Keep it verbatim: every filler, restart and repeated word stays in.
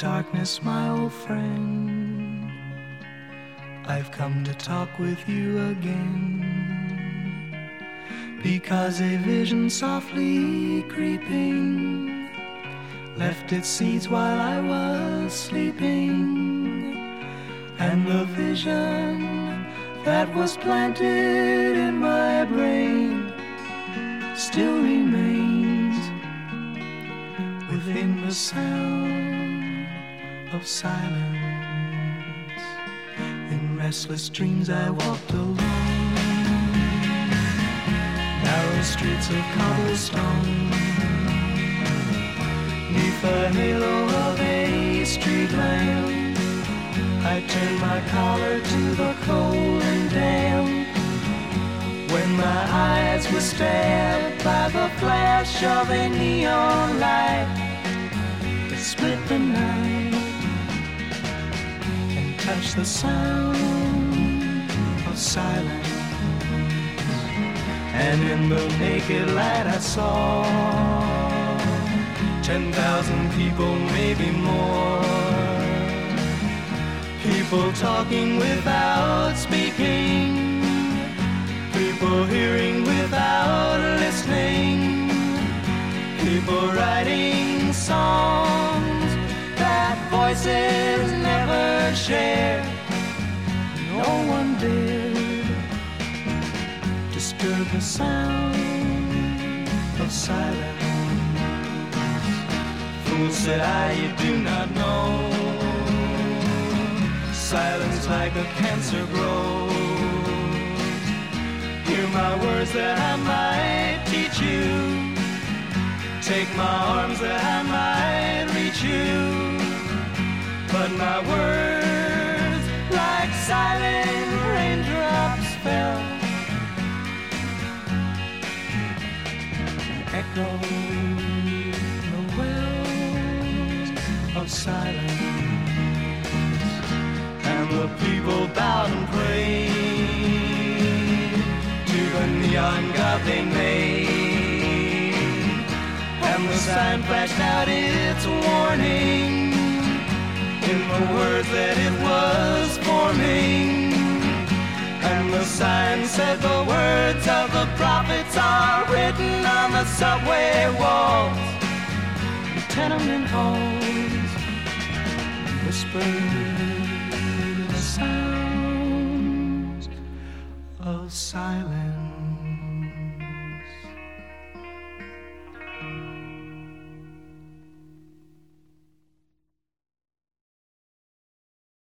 darkness, my old friend, I've come to talk with you again, because a vision softly creeping left its seeds while I was sleeping, and the vision that was planted in my brain still remains within the sound of silence. In restless dreams I walked alone, narrow streets of cobblestone, neath the halo of a street lamp. I turned my collar to the cold and damp, when my eyes were stabbed by the flash of a neon light that split the night and touched the sound of silence. And in the naked light I saw ten thousand people, maybe more, people talking without speaking, people hearing without listening, people writing songs that voices never shared. No one dared disturb the sound of silence. Fool, said I, you do not know, silence like a cancer grows. Hear my words that I might teach you, take my arms that I might reach you, but my words like silent raindrops fell, echoed the wells of silence. And the people bowed and prayed to the neon god they made, and the sign flashed out its warning in the words that it was forming. And the sign said the words of the prophets are written on the subway walls, the tenement halls, whispered the sounds of silence.